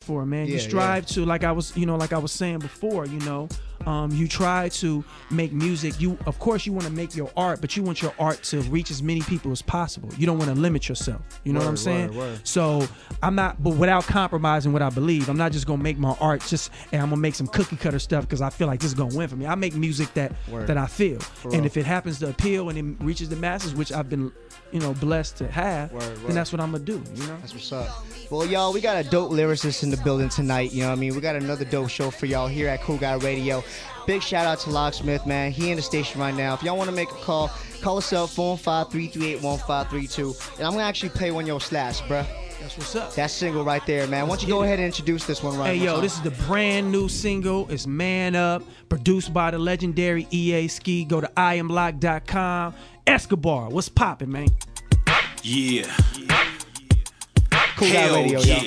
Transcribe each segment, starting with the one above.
for, man. Yeah, you strive to, like I was saying before, you try to make music. Of course you want to make your art, but you want your art to reach as many people as possible. You don't want to limit yourself. You know what I'm saying? Word. So I'm not, but without compromising what I believe, I'm not just gonna make my art and I'm gonna make some cookie cutter stuff because I feel like this is gonna win for me. I make music that I feel, and if it happens to appeal and it reaches the masses, which I've been, blessed to have, then that's what I'm gonna do. That's what's up. Well, y'all, we got a dope lyricist in the building tonight. You know what I mean? We got another dope show for y'all here at Cool Guy Radio. Big shout out to Locksmith, man. He in the station right now. If y'all want to make a call us up, 415-338-1532. And I'm going to actually play one of your slaps, bruh. That's what's up. That single right there, man. Why don't you go ahead and introduce this one right now? Hey, yo, this is the brand new single. It's Man Up, produced by the legendary EA Ski. Go to iamblock.com. Escobar, what's poppin', man? Yeah. Cool Guy Radio, y'all.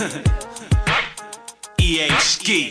EA Ski.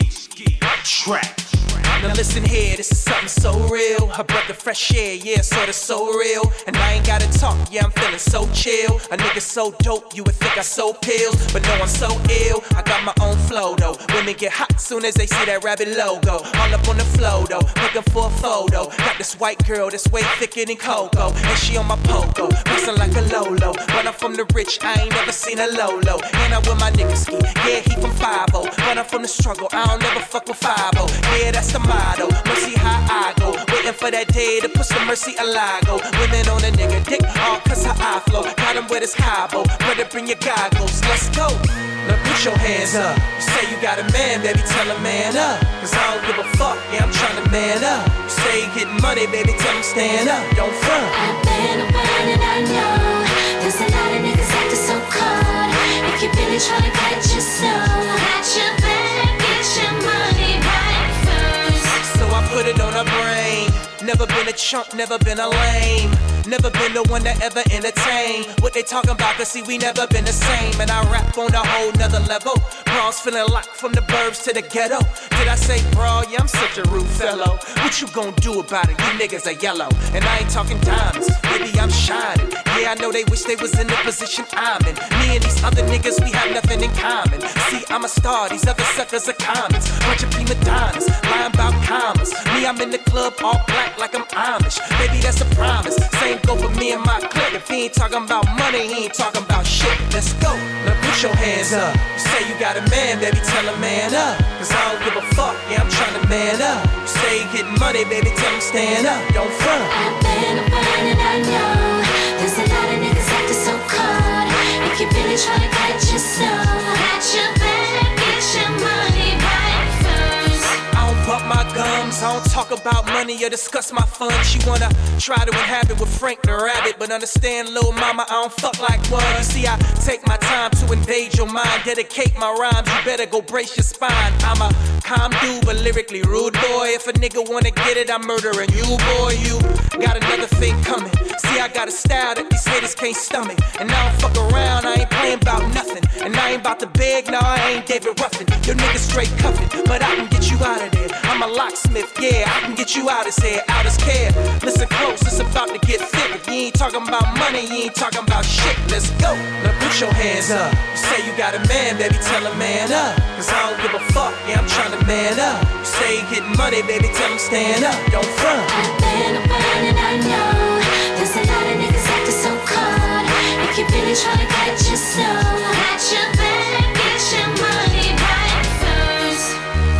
Track. Now listen here, this is something so real. A breath of fresh air, yeah, sorta so real. And I ain't gotta talk, yeah, I'm feeling so chill. A nigga so dope, you would think I sold pills. But no, I'm so ill, I got my own flow though. Women get hot soon as they see that rabbit logo. All up on the flow though, looking for a photo. Got this white girl that's way thicker than cocoa. And she on my pogo, bustin' like a Lolo. But I'm from the rich, I ain't never seen a Lolo. And I'm with my nigga Ski, yeah, he from 5-0. But I'm from the struggle, I don't never fuck with 5-0. Yeah, that's the motto, mercy how I go. Waiting for that day to put some mercy aligo. Women on a nigga dick, all cause her eye flow. Got him with his cabo, better bring your goggles, let's go. Now put your hands up. You say you got a man, baby, tell a man up. Cause I don't give a fuck, yeah, I'm tryna man up. You say you getting money, baby, tell him stand up, don't front. I've been around and I know there's a lot of niggas acting so cold. If you really tryna catch your soul, catch your back, get your money right first. So I put it on her brain. Never been a chump, never been a lame. Never been the one that ever entertain what they talking about, cause see we never been the same. And I rap on a whole nother level. Bras feeling locked from the burbs to the ghetto. Did I say bra? Yeah, I'm such a rude fellow. What you gon' do about it? You niggas are yellow. And I ain't talking diamonds, baby, I'm shining. Yeah, I know they wish they was in the position I'm in. Me and these other niggas, we have nothing in common. See, I'm a star, these other suckers are comets. Bunch of prima donnas, lying about commas. Me, I'm in the club all black like I'm Amish. Baby, that's a promise. Same go for me and my clique. If he ain't talking about money, he ain't talking about shit. Let's go. Now put your hands up. You say you got a man, baby, tell a man up. Cause I don't give a fuck, yeah, I'm tryna man up. You say you getting money, baby, tell him stand up, don't front. I've been around and I know there's a lot of niggas acting so cold. If you really tryna catch your soul, catch your back, get your money right first. I don't bump my gums, I don't talk about money or discuss my fun. She wanna try to inhabit with Frank the Rabbit, but understand, little mama, I don't fuck like one. You see, I take my time to invade your mind, dedicate my rhymes, you better go brace your spine. I'm a calm dude, but lyrically rude boy. If a nigga wanna get it, I'm murdering you, boy. You got another thing coming. See, I got a style that these haters can't stomach. And I don't fuck around, I ain't playing about nothing. And I ain't about to beg, no, I ain't David Ruffin. Your nigga straight cuffin', but I can get you out of there. I'm a locksmith, yeah, I can get you out of here, out of care. Listen close, it's about to get thick. If you ain't talking about money, you ain't talking about shit. Let's go. Now put your hands up. You say you got a man, baby, tell a man up. Cause I don't give a fuck, yeah, I'm tryna man up. You say you getting money, baby, tell him stand up, don't front. I've been around and I know there's a lot of niggas acting so cold. If you really tryna catch your soul, catch your back, get your money right first.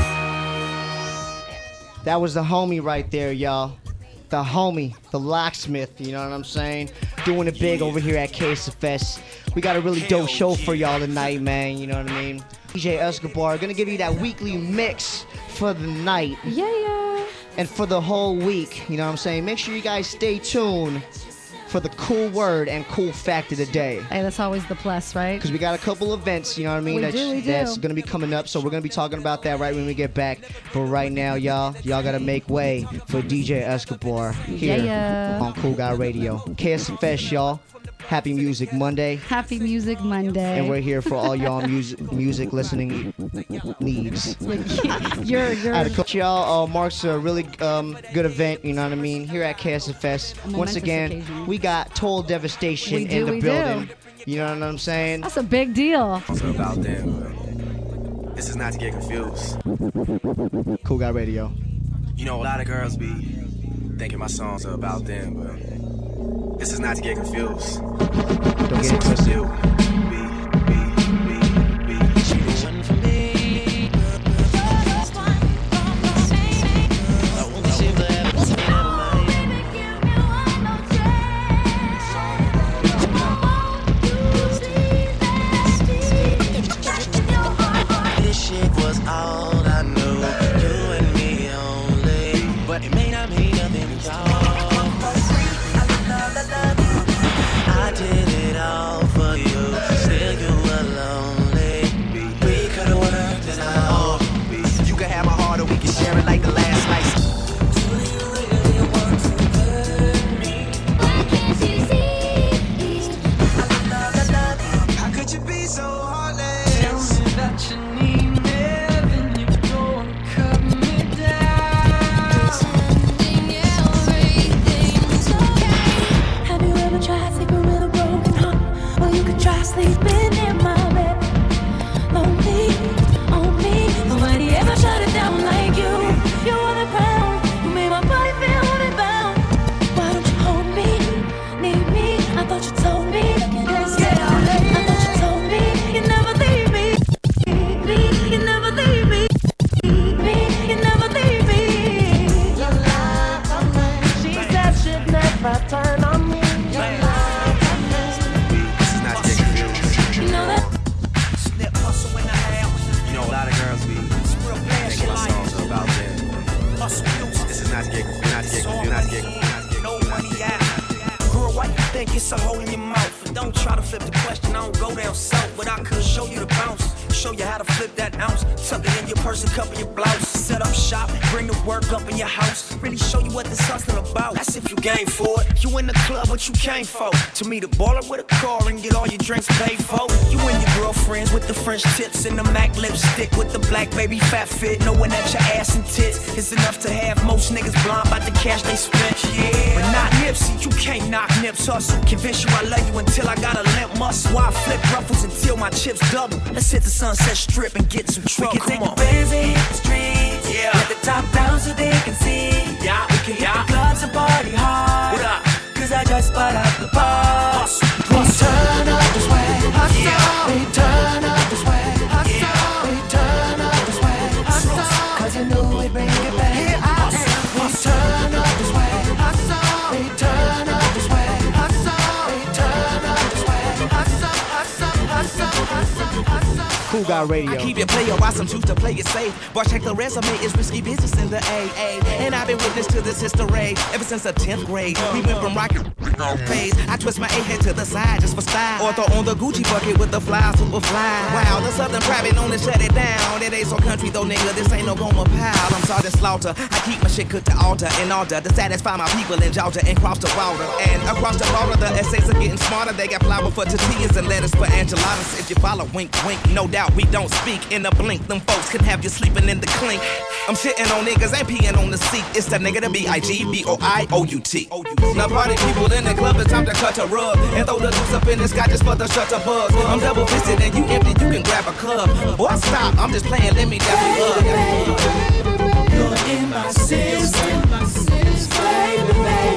That was the homie right there, y'all. The homie, the locksmith, you know what I'm saying? Doing it big over here at KSFS. We got a really dope show for y'all tonight, man, you know what I mean? DJ Escobar, gonna give you that weekly mix for the night. Yeah. And for the whole week, you know what I'm saying? Make sure you guys stay tuned for the cool word and cool fact of the day. Hey, that's always the plus, right? Because we got a couple events, you know what I mean? We do. That's going to be coming up, so we're going to be talking about that right when we get back. But right now, y'all got to make way for DJ Escobar here on Cool Guy Radio. KSFS, y'all. Happy Music Monday. Happy Music Monday. And we're here for all y'all music listening needs. You're I had to coach y'all. Mark's a really good event, you know what I mean, here at KSFS. Once again, occasion. we got Total Devastation in the building. You know what I'm saying? That's a big deal. It's about them. This is not to get confused. Cool Guy Radio. You know, a lot of girls be thinking my songs are about them, but this is not to get confused. Don't get it twisted. All I knew, you and me only, but it may not mean nothing to y'all. I did it all for you, still you were lonely. We could've worked it out. You can have my heart or we can share it like the last slice. Do you really want to hurt me? Why can't you see? How could you be so heartless? Tell me that you need me. Sleeping in my bed, lonely, on me. Nobody ever shut it down like you. You were the crown, you made my body feel bound. Why don't you hold me, need me? I thought you told me, yes, yeah. I thought you told me, you never leave me, you never leave me, you never leave me. Your love, she said she'd never turn on me. It's a hole in your mouth, and don't try to flip the question. I don't go down south, but I could show you the bounce. Show you how to flip that ounce. Tuck it in your purse and cover your blouse. Set up shop, bring the work up in your house. Really show you what this hustling about. That's if you game for it. You in the club, what you came for? To meet a baller with a car and get all your drinks paid for. You and your girlfriends with the French tips and the MAC lipstick with the black baby fat fit. Knowing that your ass and tits is enough to have most niggas blind by the cash they spent. Yeah, but not Nipsey, you can't knock Nip's hustle. Convince you I love you until I got a limp muscle. Why I flip ruffles until my chips double? Let's hit the Sunset Strip and get some trouble. We can take the Benz and hit the streets. Yeah. Let the top down so they can see. Yeah, we can hit the clubs and party hard. What up? Cause I just bought out the bar. Hustle. We turn up the swag. Hustle. Yeah. We turn up the swag. Hustle. Yeah. We turn up the swag. Hustle. Cause you knew we'd bring it back. We turn up the swag. Hustle. We turn up the swag. Hustle. We turn up the swag. Hustle. Hustle. Hustle. Hustle. Cool Guy Radio. I keep it player, why some choose to play it safe. Boy, check the resume, it's risky business in the AA. And I've been witness to this history ever since the 10th grade. We went from rocket phase. I twist my A head to the side just for style. Or throw on the Gucci bucket with the fly, super fly. Wow, the Southern private known to shut it down. It ain't so country though, nigga, this ain't no Goma pal. I'm sorry to slaughter. I keep my shit cooked to altar in order to satisfy my people in Georgia and cross the water. And across the border, the essays are getting smarter. They got flour for tortillas and lettuce for enchiladas. If you follow, wink, wink, no doubt we don't speak in a blink. Them folks can have you sleeping in the clink. I'm shitting on niggas, ain't peeing on the seat. It's the nigga, the B-I-G-B-O-I-O-U-T. Now party people in the club, it's time to cut a rug and throw the juice up in the sky just for the shutter buzz. I'm double fisted and you empty, you can grab a cup. Boy, stop, I'm just playing, let me dap you up. You're in my system, baby,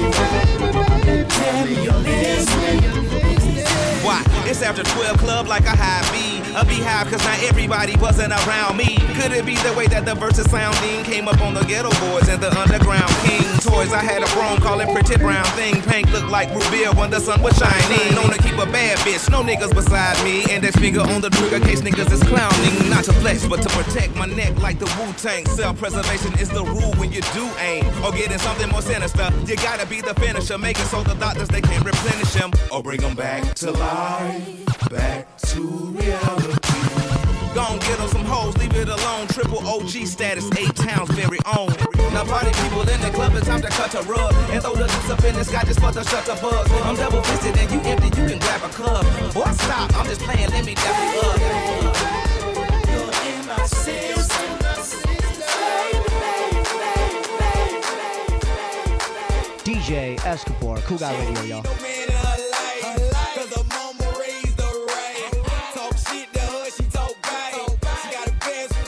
baby. Tell me you're listening. Why? It's after 12 club like a high B. A beehive cause not everybody wasn't around me. Could it be the way that the verses sounding came up on the ghetto boys and the underground king toys? I had a broom call it pretty brown thing. Pink looked like Rubia when the sun was shining. Known to keep a bad bitch, no niggas beside me. Index finger on the trigger case niggas is clowning. Not to flex but to protect my neck like the Wu-Tang. Self-preservation is the rule when you do aim. Or getting something more sinister, you gotta be the finisher. Make it so the doctors they can't replenish him. Or bring them back to life, back to reality. Gon' get on some hoes, leave it alone. Triple OG status, 8 towns very own. Now party people in the club, it's time to cut a rug and throw the juice up in the sky just for the shutter buzz. I'm double fisted and you empty, you can grab a cup. Boy, stop, I'm just playing, let me dap you up. You're in my system. DJ Escobar, Cool Guy Radio, y'all. Talk shit to her, she talk back. She got a best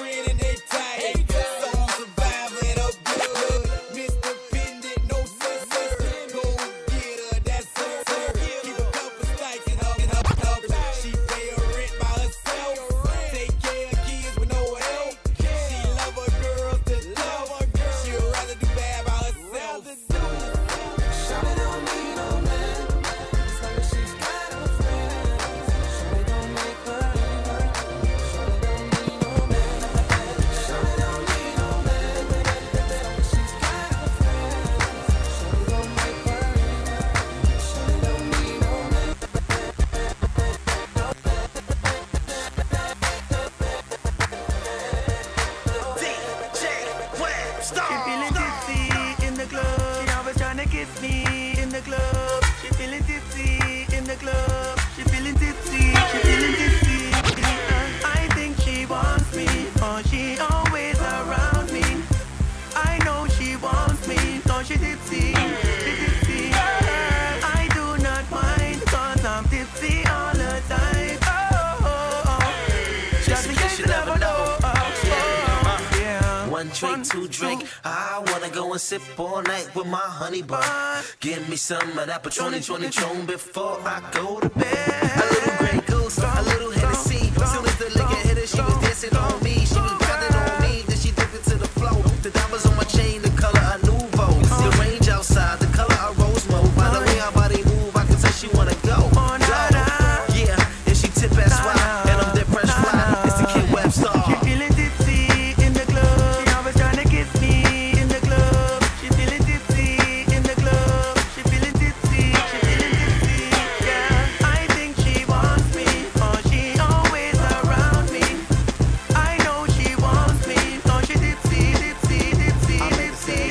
drink to drink. I wanna go and sip all night with my honey bun. Give me some of that Patron before I go to bed. A little Grey Goose, a little Hennessy. Soon as the liquor hit her, she was dancing on me. She was grinding on me, then she dipped into the flow. The diamonds on my chain, the color of Nouveau. The range outside, the color of Rose Mode. By the way her body move, I can tell she wanna go. Yeah, and she tip as wide, and I'm dead fresh fly. It's the Kid Web Star. She feeling tipsy in the club. She always trying to kiss me in the club. She feeling tipsy in the club. She feeling tipsy. She feeling tipsy. Yeah, I think she wants me, or she always around me. I know she wants me, so she tipsy, tipsy, tipsy, tipsy.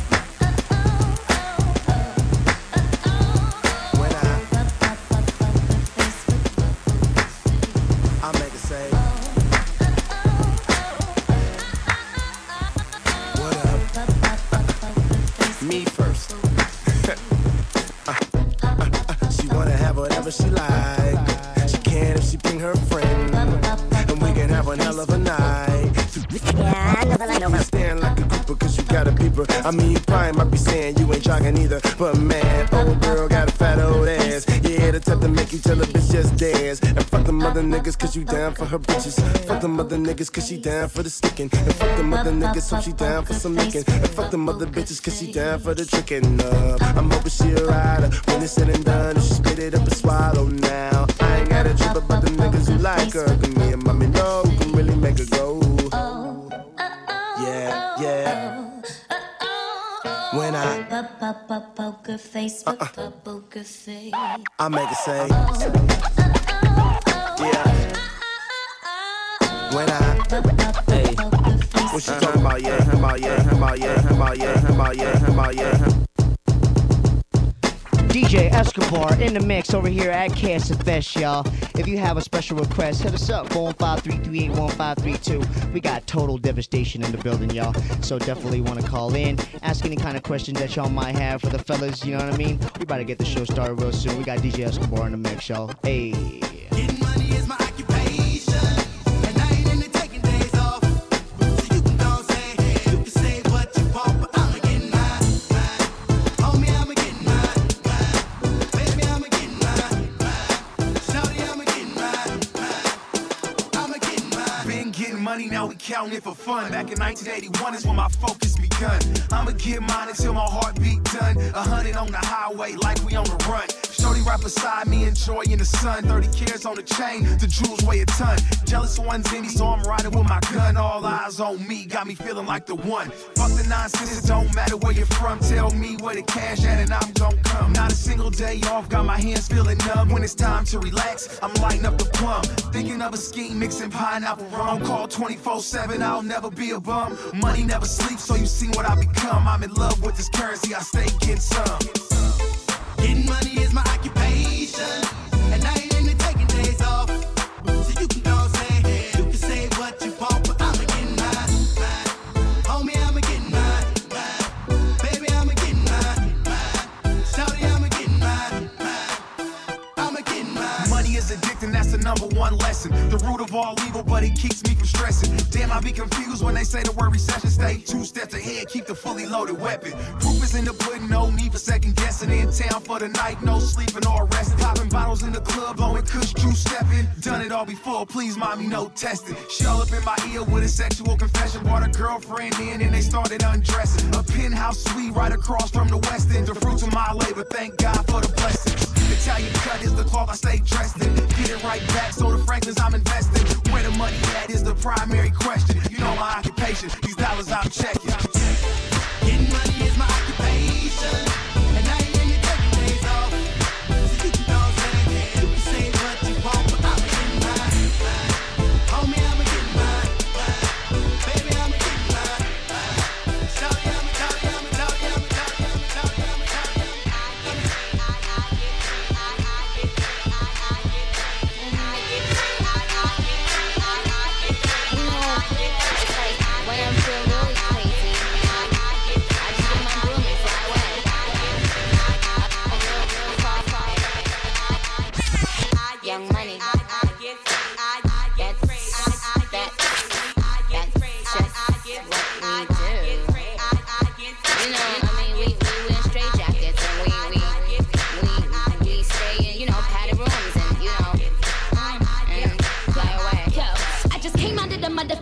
When I make it say, what up? Me first. She wanna have whatever she like. She can if she bring her friend, and we can have one hell of a night. I know. Stand like a grouper 'cause you got a peeper. I mean, you probably might be saying you ain't jogging either, but man, old girl got a fat old ass. Yeah, the type to make you tell a bitch just dance. And fuck them other niggas 'cause you down for her bitches. Fuck them other niggas 'cause she down for the sticking. And fuck them other niggas so she down for some licking. And fuck them other bitches 'cause she down for the tricking. I'm hoping she a rider when it's said and done. If she spit it up and swallow now. I ain't got a trip about the niggas who like her. 'Cause me and mommy know who can really make her go. Yeah, yeah. When Poker face, poker face. I make it say, yeah. When hey, what she talking about? Yeah, about yeah, about yeah, about yeah, about yeah, about yeah. DJ Escobar in the mix over here at KSFS, y'all. If you have a special request, hit us up, 415-338-1532. We got total devastation in the building, y'all. So definitely want to call in, ask any kind of questions that y'all might have for the fellas, you know what I mean? We about to get the show started real soon. We got DJ Escobar in the mix, y'all. Hey. Getting money is my occupation, and I ain't into taking days off. So you can go say, you can say what you want, but I'ma get mine. Homie, I'ma get mine. Baby, I'ma get mine. Shawty, I'ma get mine. I'ma get mine. Been getting money, now we counting it for fun. Back in 1981 is when my focus begun. I'ma get mine until my heartbeat done. 100 on the highway like we on the run. Shorty right beside me, enjoying the sun. 30 cares on the chain, the jewels weigh a ton. Jealous one's in me, so I'm riding with my gun. All eyes on me, got me feeling like the one. Fuck the nonsense, it don't matter where you're from. Tell me where the cash at and I'm gon' come. Not a single day off, got my hands feeling numb. When it's time to relax, I'm lighting up the plum. Thinking of a scheme, mixing pineapple rum. Call 24/7, I'll never be a bum. Money never sleeps, so you see what I become. I'm in love with this currency, I stay getting some. Getting money is my occupation, and I ain't into taking days off. So you can go say, you can say what you want, but I'ma get mine. Homie, I'ma get mine. Baby, I'ma get mine. Shawty, I'ma get mine. I'ma get mine. Money is addicting, that's the #1 lesson. The root of all evil, but it keeps me from stressing. Damn, I be confused when they say the word recession. Stay 2 steps ahead, keep the fully loaded weapon. Proof is in the pudding, no need for second guessing. In town for the night, no sleeping or resting. Popping bottles in the club, blowing kush, juice stepping. Done it all before, please mommy, no testing. She all up in my ear with a sexual confession. Brought a girlfriend in and they started undressing. A penthouse suite right across from the west end. The fruits of my labor, thank God for the blessings. Italian cut is the cloth I stay dressed in. Get it right back, so the Franklins I'm investing. Where the money at is the primary question. You know my occupation, these dollars I'm checking. Getting money is my occupation, and I ain't into taking days off. So you can go say, you can say what you want, but I'ma get mine. Homie, I'ma get mine. Baby, I'ma get mine. Shawty, I'ma, shawty, I'ma, shawty, I'ma, shawty, I'ma, shawty, I'ma, shawty, When I'm feeling really crazy,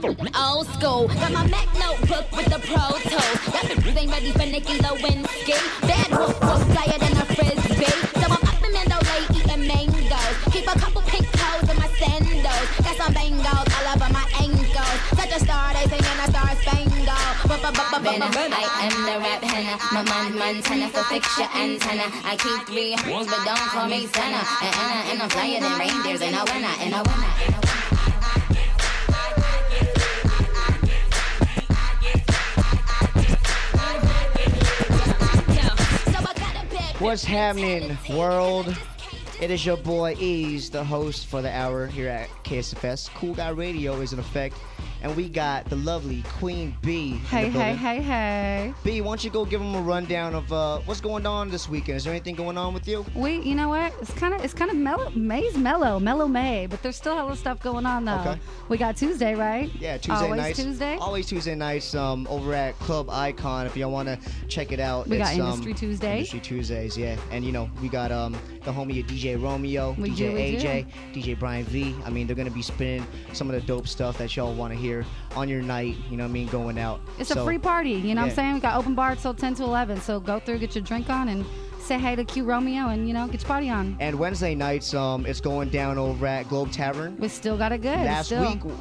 Old school. Got my Mac notebook with the Pro Tools. That bitch ain't ready for Nikki Lewinsky. Bad whoop whoop, flyer than a frisbee. So I'm up in Mandalay eating mangoes. Keep a couple pink toes in my sandals. Got some bangles all over my ankles. Such a star, they singing a star spangled. I am the rap henna. My Montana for fix your antenna. I keep 3 hoes, but don't call me Santa. And I'm flyer than reindeers in a winter, in a winter, in a winter. What's happening, world? It is your boy Ease, the host for the hour here at KSFS. Cool Guy Radio is in effect, and we got the lovely Queen B. Hey. B, why don't you go give them a rundown of what's going on this weekend? Is there anything going on with you? You know what? It's kind of mellow. May's mellow May, but there's still hella stuff going on though. Okay. We got Tuesday, right? Yeah, Tuesday Always nights. Tuesday. Always Tuesday nights. Over at Club Icon. If y'all want to check it out, We it's, got Industry Tuesday. Industry Tuesdays, yeah. And we got the homie DJ Romeo, We DJ do. AJ, DJ Brian V. I mean, they're gonna be spinning some of the dope stuff that y'all want to hear on your night. You know what I mean? Going out. It's a free party. You know what yeah. I'm saying? We got open bar till 10 to 11. So go through, get your drink on, and say hey to Q Romeo, and get your party on. And Wednesday nights, it's going down over at Globe Tavern. We still got it good. Last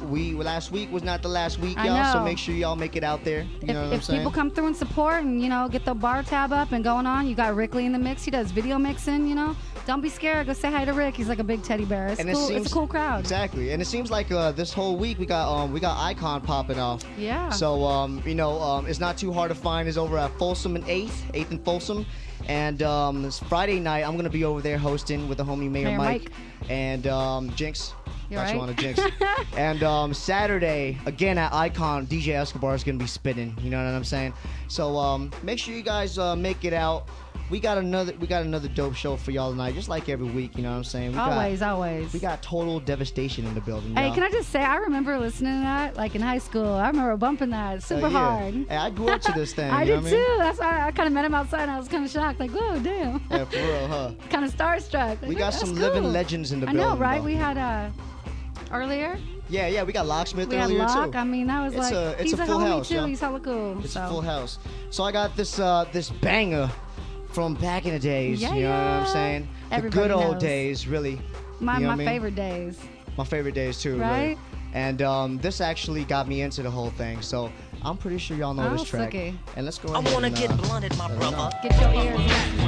week was not the last week, I y'all. So know. make sure y'all make it out there. You know what I'm If saying? people come through and support and get the bar tab up and going on, you got Rickley in the mix. He does video mixing. Don't be scared. Go say hi to Rick. He's like a big teddy bear. It's cool. It's a cool crowd. Exactly. And it seems like this whole week we got Icon popping off. Yeah. So it's not too hard to find. It's over at Folsom and 8th and Folsom. And this Friday night I'm gonna be over there hosting with the homie Mayor Mike and Jinx. You're Got you right. on a Jinx. And Saturday again at Icon, DJ Escobar is gonna be spinning. You know what I'm saying? So make sure you guys make it out. We got another dope show for y'all tonight, just like every week. You know what I'm saying? Always. We got Total Devastation in the building. Hey, y'all. can I just say, I remember listening to that, like in high school. I remember bumping that super Yeah. hard. Hey, I grew up to this thing. I you know did what I mean? too. That's why I kind of met him outside, and I was kind of shocked. Like, whoa, damn. Yeah, for real, huh? Kind of starstruck. We got That's some cool. living legends in the I building. know, right? though. We had earlier. Yeah, we got Locksmith We had earlier Locke. too. I mean, that was It's like it's he's a a full homie house, too. yo. He's hella cool. It's so. a full house. So I got this banger from back in the days. Yeah, you know what I'm yeah. saying? Everybody the good old knows. days, really. My You know what I mean? favorite days. My favorite days too. Right? Really. And this actually got me into the whole thing. So I'm pretty sure y'all know Oh, this track. Sookie. And let's go I ahead wanna and, get blunted, my let it know. brother. Get your ears.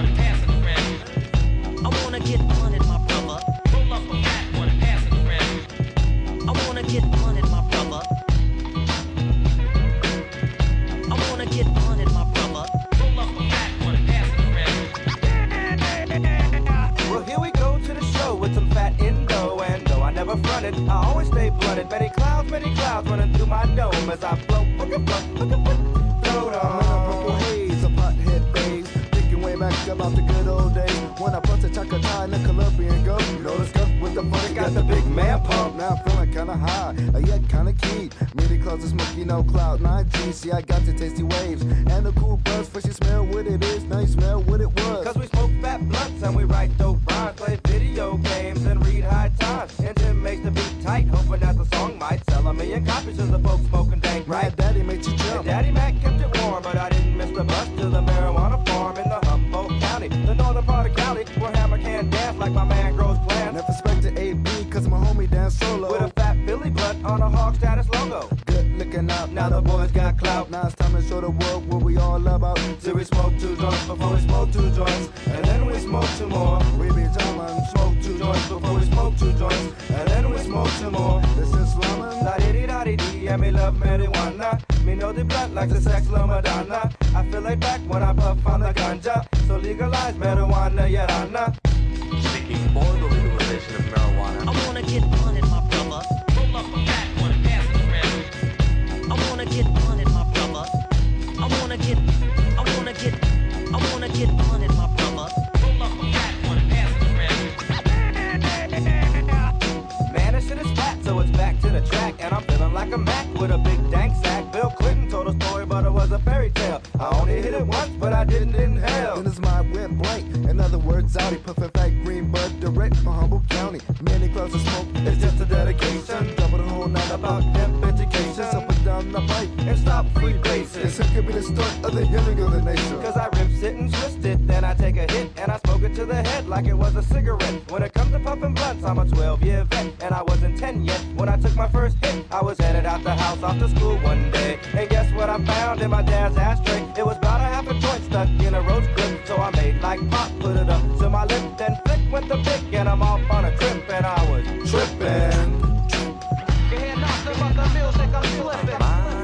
I wanna get blunted, my brother. Roll up a fat one, pass it around. I wanna get blunted, my brother. I wanna get blunted, my brother. Roll up a fat one, pass it around. Well, here we go to the show with some fat indo. And though I never fronted, I always stay blunted. Many clouds running through my dome as I float. Float I'm in a purple on. haze, a pothead phase. Thinking way back about the good old days. When I busted Chacatay in the Colombian Gulf. You know the scuff with the funny Got the big man pump. Now I'm feeling kinda high, yet kinda keen. Many clouds of smoky, no cloud 9G. See, I got the tasty waves and the cool buzz. First you smell what it is, now you smell what it was. Cause we smoke fat blunts and we write dope rhymes, play video games and read high times. And Tim makes the beat tight, hoping that the song might sell 1 million copies to the folks smoking dank, right? Right, daddy makes you jump. And Daddy Mac kept it warm, but I didn't miss the bus to the marijuana farm in the Humboldt County, the northern part of Cali, where Hammer can dance like my man grows plants. Never expected AB, cause my homie dance solo. With a fat Philly blunt on a Hawk status logo. Good looking out, Now the boys got clout. Now it's time to show the world what we all about. Till we smoke 2 joints before we smoke 2 joints, and then we smoke 2 more. We be jamming, Smoke 2 joints before we smoke 2 joints, and then we smoke 2 more. this is slamming. La-di-di-da-di-di, and me love marijuana. Me know the blunt like the sex la Madonna. I feel like back when I puff on the ganja. So legalize marijuana, yeah, Anna. Speaking for the legalization of marijuana. I wanna get blunted, my brother. Roll up a fat one, pass it around. I wanna get blunted, my brother. I wanna get blunted, my brother. Roll up a fat one, pass it around. Man, this shit is fat, so it's back to the track. And I'm feeling like a Mac with a big dank sack. Bill Clinton told a story, but it was a fairy tale. I only hit it once, but I didn't inhale. Then his mind went blank. In other words, out he puffin' fat green bud direct from Humboldt County. Many clouds of smoke, It's just a dedication double the whole night about pimp education. So and stop freebasing. This could be the start of the healing of the nation. Cause I rips it and twist it, then I take a hit and I smoke it to the head like it was a cigarette. When it comes to puffin' blunts, I'm a 12-year vet, and I wasn't 10 yet. When I took my first hit, I was headed out the house off to school one day. And guess what I found in my dad's ashtray? It was about a half a joint stuck in a roach clip. So I made like pop, put it up to my lip, then flick went the pick, and I'm off on a trip, and I was trippin'. You hear nothing but the music, I'm slippin'.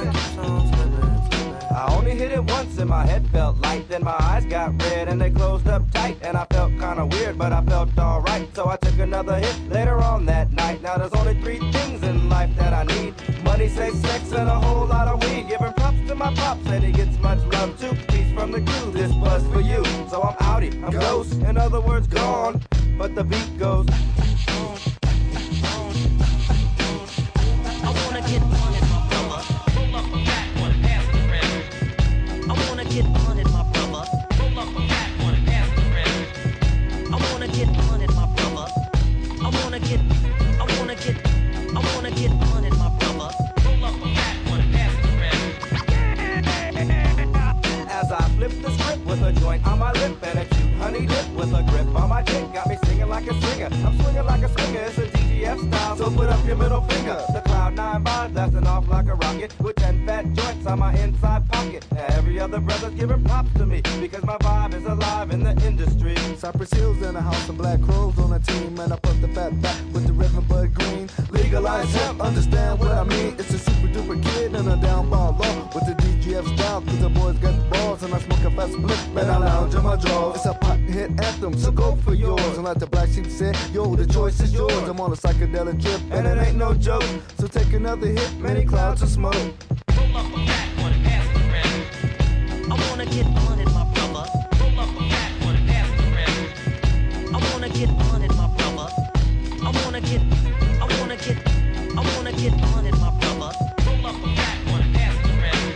I only hit it once and my head felt light. Then my eyes got red and they closed up tight. And I felt kinda weird, but I felt alright. So I took another hit later on that night. Now there's only 3 things in life that I need: money, sex, and a whole lot of weed. Giving props to my pops and he gets much love too. Peace from the crew, this buzz for you. So I'm outie, I'm ghost, in other words gone. But the beat goes. I wanna get on it, my brother. Roll up a fat one, pass it around. I wanna get on it, my brother. Roll up a fat one, pass it around. I wanna get on it, my brother. I wanna get on it, my brother. Roll up a fat one, pass it around. As I flip the script with a joint on my lip and a cute honey dip with a grip on my chick, got me singing like a singer. I'm swinging like a swinger, it's a DGF style, so put up your middle finger. The Cloud 9 bars blasting off like a rocket with 10 fat joints on my inside pocket. Now every other brother's giving props to me because my vibe is alive in the industry. Cypress Hills in the house and Black Crows on the team, and I put the fat back with the Reverend Bud Green. Legalize hemp, understand what I mean? It's a super duper kid and a down ball law with the DGF style, cause the boys got balls and I smoke a fast split and I lounge in my drawers. It's a pot hit anthem, so go for yours. And like the Black Sheep said, yo, the choice is yours. I'm on a psychedelic trip and it ain't no joke. So take another hit, many clouds of smoke. Roll up a fat one, pass it around. I wanna get on it, my brother. Roll up a fat one, pass it around. I wanna get on it, my brother. I wanna get on it, my brother. Roll up a fat one, pass it around.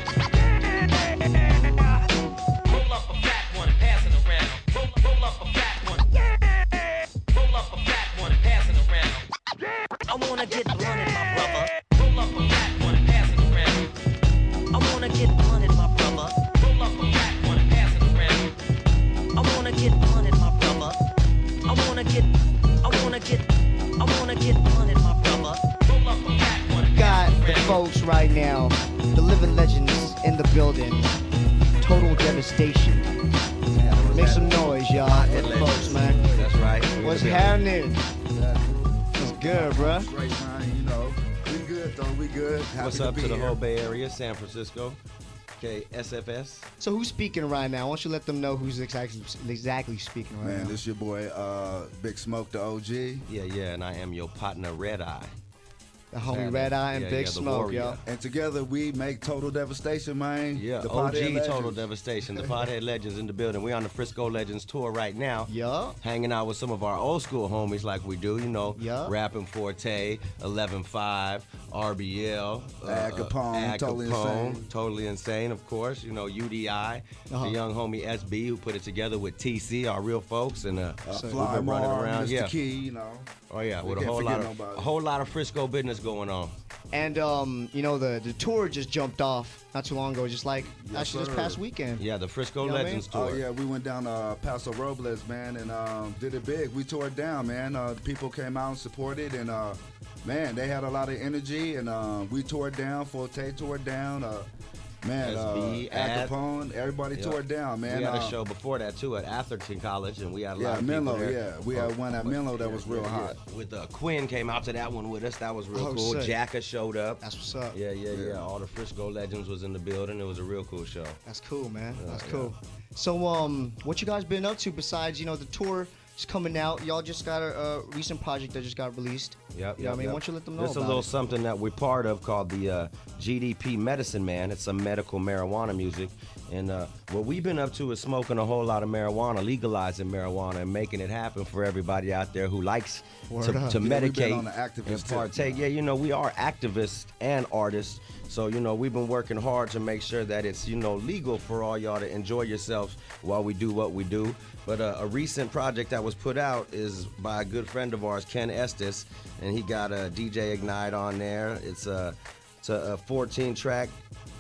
Roll up a fat one, pass it around. Roll up a fat one. Roll up a fat one, pass it around. I wanna get on it, my brother. Roll up a fat one, pass it around. I wanna get on it, my brother. Roll up a fat one, pass it around. I wanna get on it, my brother. I wanna get on it, my brother. Roll up a fat one. Got the folks right now, the living legends in the building. Total devastation. Make some noise, y'all. Hit the folks, man. That's right. What's happening? It's good, bruh. Straight, man, you know. We good, though. We good. Happy What's up be to the here. whole Bay Area, San Francisco, okay, SFS. So who's speaking right now? Why don't you let them know who's exactly speaking right Man, now? this your boy, Big Smoke, the OG. Yeah, and I am your partner, Red Eye. The homie Red Eye and Big the Smoke, warrior. yo. And together we make Total Devastation, man. Yeah, the OG Pothead Total Legends. Devastation. The Pothead Legends in the building. We're on the Frisco Legends tour right now. Yeah. Hanging out with some of our old school homies like we do, you know. Yeah. Rapping Forte, 11-5, RBL. Ad Capone, Totally Insane. Totally Insane, of course. You know, UDI. The young homie SB who put it together with TC, our real folks. And Fly we've been running Mar, around. Mr. Yeah. Key, you know. Oh, yeah, We with a can't forget nobody. whole lot of Frisco business going on. And you know, the tour just jumped off not too long ago, just like Yes, actually sir. this past weekend. Yeah, the Frisco You know what I Legends mean? tour. Oh, yeah, we went down to Paso Robles, man, and did it big. We tore it down, man. People came out and supported, and, man, they had a lot of energy, and we tore it down. Forte tore it down. Man, SB, Ad Capone, everybody Yeah. tore it down, man. We had a show before that too at Atherton College, and we had a lot of Menlo, people there. yeah. We had one at Menlo that was real hot. With Quinn came out to that one with us. That was real cool. sick. Jacka showed up. That's what's up. Yeah. All the Frisco Legends was in the building. It was a real cool show. That's cool, man. That's Yeah. cool. So, what you guys been up to besides, you know, the tour is coming out? Y'all just got a recent project that just got released. Yep. You know what I mean? Why don't you let them know There's a about little it? something that we're part of called the GDP Medicine Man. It's some medical marijuana music. And what we've been up to is smoking a whole lot of marijuana, legalizing marijuana, and making it happen for everybody out there who likes Word to up. Yeah, we've medicate been on the activist and tip, partake. Yeah, you know, we are activists and artists. So, you know, we've been working hard to make sure that it's, you know, legal for all y'all to enjoy yourselves while we do what we do. But a recent project that was put out is by a good friend of ours, Ken Estes, and he got a DJ Ignite on there. It's It's a 14-track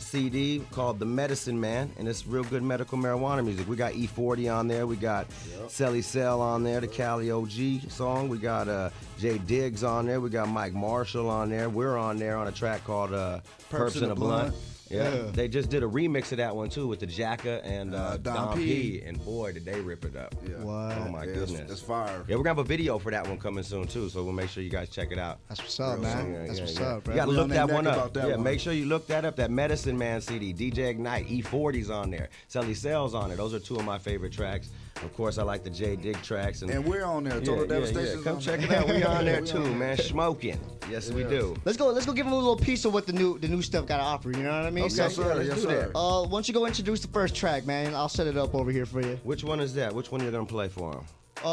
CD called The Medicine Man, and it's real good medical marijuana music. We got E40 on there. We got Celly Cell on there, the Cali OG song. We got Jay Diggs on there. We got Mike Marshall on there. We're on there on a track called Perps in a Blunt. Yeah. They just did a remix of that one too with the Jacka and Don P. And boy, did they rip it up. Yeah. What? Oh my goodness. It's fire. Yeah, we're gonna have a video for that one coming soon too, so we'll make sure you guys check it out. That's what's up, man. That's what's up, bro. You gotta We look on that that one neck up. about that one. Make sure you look that up. That Medicine Man CD, DJ Ignite, E40's on there, Celly Cell's on it. Those are two of my favorite tracks. Of course, I like the J Dig tracks. And we're on there. Total Devastation. Come check it out. We on there too, man. Smoking. Yes, we do. Let's go give them a little piece of what the new stuff got to offer. You know what I mean? Okay, yes, sir. Why don't you go introduce the first track, man? I'll set it up over here for you. Which one is that? Which one you're gonna play for them?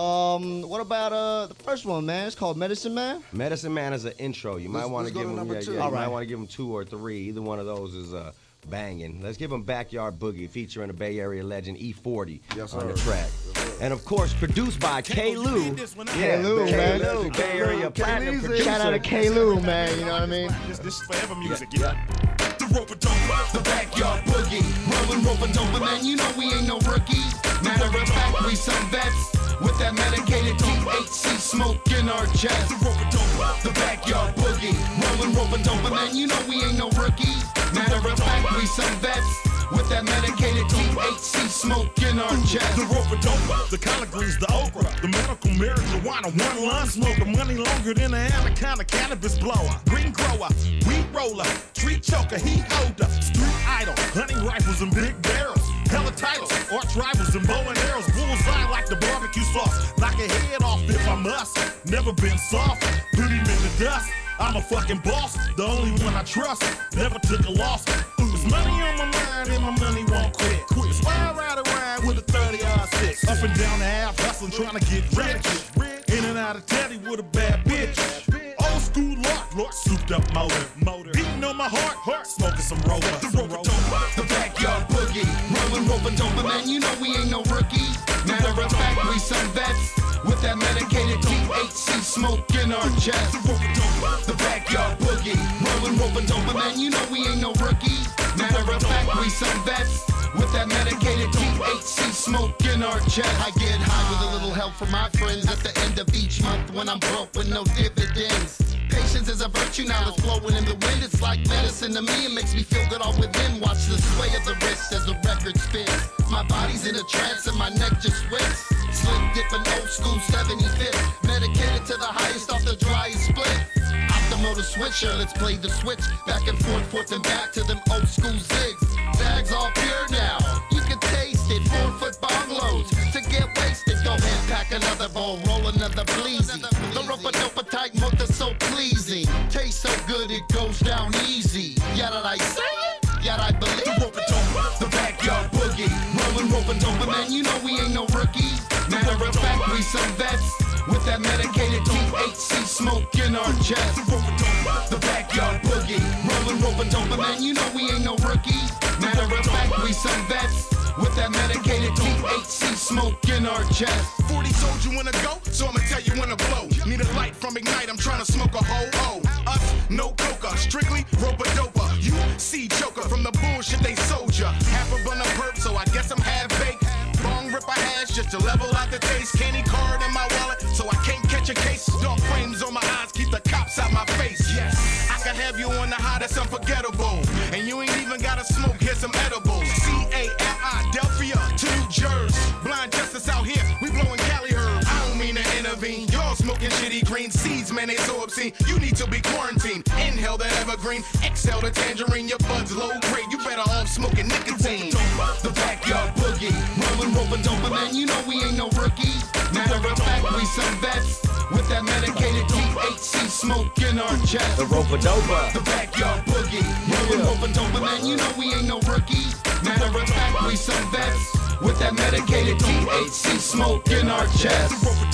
What about the first one, man? It's called Medicine Man. Medicine Man is an intro. You might want to give them. number two. You All right. might want to give them 2 or 3. Either one of those is banging. Let's give them Backyard Boogie, featuring a Bay Area legend E40 on the track. And of course, produced by K-Lou. K-Lou, man. K-Lou, Bay Area platinum producer. Shout out to K-Lou, man. You know what I mean? This is forever music. The rope-a-dope, the backyard boogie. Rolling rope-a-dope, man, you know we ain't no rookies. Matter of fact, we some vets with that medicated THC smoke in our chest. The rope-a-dope, the backyard boogie. Rolling rope-a-dope, man, you know we ain't no rookies. Matter of fact, we some vets with that medicated THC smoke in our chest. The rope-a-dope, the collard greens, the okra, the medical marijuana, one line smoker, money longer than an anaconda cannabis blower, green grower, weed roller, tree choker, heat holder, street idol, hunting rifles and big barrels, hella titles, arch rivals and bow and arrows, bullseye like the barbecue sauce, knock a head off if I must, never been soft, put him in the dust. I'm a fucking boss, the only one I trust, never took a loss. There's money on my mind and my money won't quit. That's why I ride around with a 30-06. Up and down the half, hustling, trying to get rich. In and out of Teddy with a bad bitch. Old school Lord, souped up motor. Beating on my heart, smoking some rover. The rope-a-dope, the backyard boogie. Rolling rope-a-dope, man, you know we ain't no rookies. Matter of fact, we some vets with that medicated THC smoke in our chest. The rope-a-dope, the backyard boogie. Rolling rope-a-dope, man, you know we ain't no rookies. Matter of fact, we some vets with that medicated THC smoke in our chest. I get high with a little help from my friends at the end of each month when I'm broke with no dividends. Patience is a virtue, now it's flowing in the wind. It's like medicine to me, it makes me feel good all within. Watch the sway of the wrist as the record spins. My body's in a trance and my neck just whips. Slick dipping old school 75th. Medicated to the highest off the driest split. Optimotor switcher, let's play the switch. Back and forth and back to them old school zigs. Bags all pure now, you can taste it. 4-foot bong loads to get wasted. Go ahead, pack another bowl, roll another bleezy. The rope-a-dope tight motor so pleasing. Tastes so good it goes down easy. Yada I say it, yada I believe it. The rope-a-dope, the backyard boogie. Rolling rope-a-dope, man, you know we ain't no rookies. Matter of fact, we some vets with that medicated THC smoke in our chest. The rope-a-dope, the backyard boogie. Rolling rope-a-dope, man, you know we ain't no rookies. Matter of fact, we some vets with that medicated THC smoke in our chest. 40 told you when to go, so I'ma tell you when to blow. Need a light from Ignite, I'm trying to smoke a ho-ho. Us, no coca, strictly ropa-dopa. You see Joker from the bullshit they sold ya. Half a bun of perp, so I guess I'm half-baked. Bong rip I hash just to level out the taste. Candy card in my wallet, so I can't catch a case. Dark frames on my eyes, keep the cops out my face. Yes, I can have you on the high, that's unforgettable. And you ain't even gotta smoke, here's some edibles. C-A-F-I, Delphia to New Jersey. Blind justice out here, we blowing Cali herb. I don't mean to intervene, y'all smoking shitty green seeds, man, they so obscene. You need to be quarantined. Inhale the evergreen, exhale the tangerine. Your buds low grade, you better off smoking nicotine. The backyard boogie, rolling rope-a-dope, man, you know we ain't no rookies. Matter of fact, we some vets with that medicated THC smoke in our chest. The rope-a-dope, the backyard boogie, rolling rope-a-dope, man, you know we ain't no rookies. Matter of fact, we some vets with that medicated THC smoke in our chest.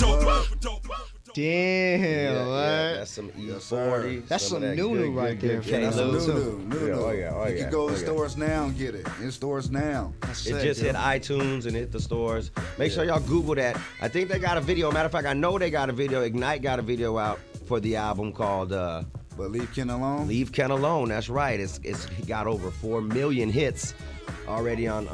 Damn, that's some E40. That's some new right there. That's some new. Oh yeah. You can go to stores now and get it. In stores now. It just hit iTunes and hit the stores. Make sure y'all Google that. I think they got a video. Matter of fact, I know they got a video. Ignite got a video out for the album called But Leave Ken Alone? Leave Ken Alone, that's right. It's got over 4 million hits already on